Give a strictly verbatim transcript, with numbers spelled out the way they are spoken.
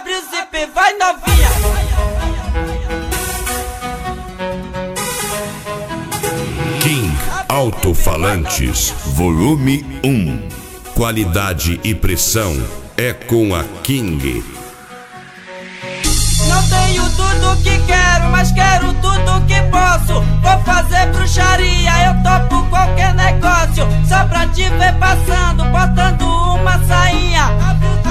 abre o zip, vai novinha. King Alto-Falantes, volume um. Qualidade e pressão é com a King. Não tenho tudo que quero, mas quero tudo que posso. Vou fazer bruxaria, eu topo qualquer negócio. Só pra te ver passando, botando uma sainha.